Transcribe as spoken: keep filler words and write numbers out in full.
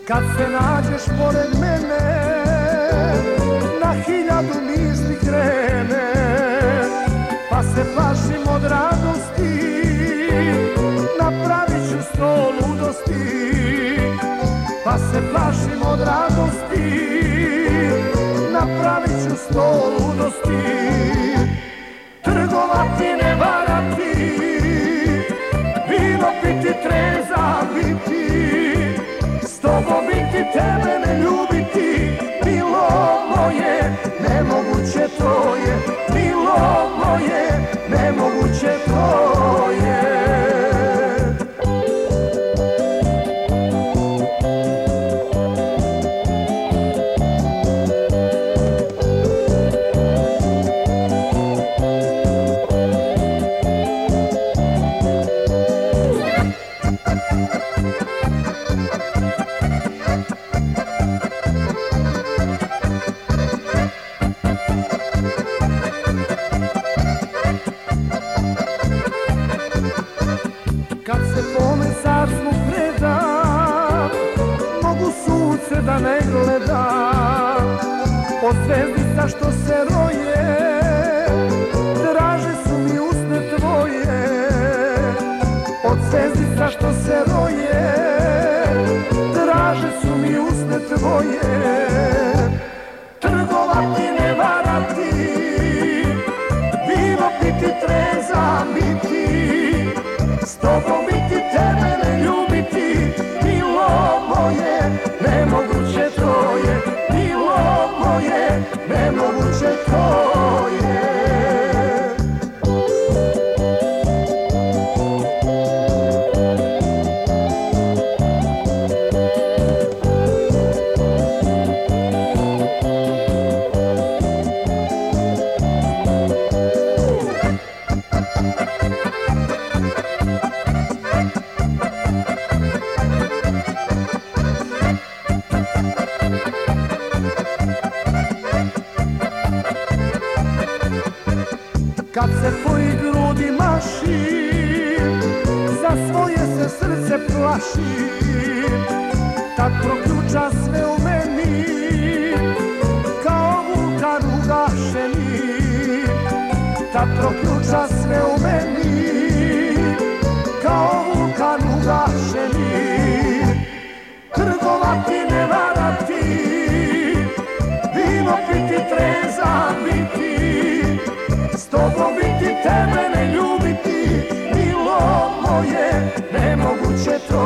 Kad se nađeš pored mene, na hiljadu misli krene, pa se plašim od radosti, napravit ću sto ludosti. Pa se plašim od radosti, napravit ću sto ludosti. Trgovati, ne varati, vino piti, treza biti, s tobom biti, tebe ne ljubiti. Milo moje, nemoguće to je, milo moje, nemoguće to je. Kad se pome carstvu preda, mogu sunce da ne gleda. Od zvezdica što se roje, draže su mi usne tvoje. Od zvezdica što se roje, draže su mi usne tvoje. Trgovati, ne varati, vino piti, treza biti, s tobom biti, tebe ne ljubiti. Milo moje, nemoguće to je, milo moje, nemoguće to je. Kad se tvoji grudi maši, za svoje se srce plaši. Tad proključa sve u meni, kao vulkan ugašeni. Tad proključa sve u meni, kao vulkan ugašeni. Trgovati, ne varati, vino piti, treza biti, s tobom biti, tebe ne ljubiti. Milo moje, nemoguće to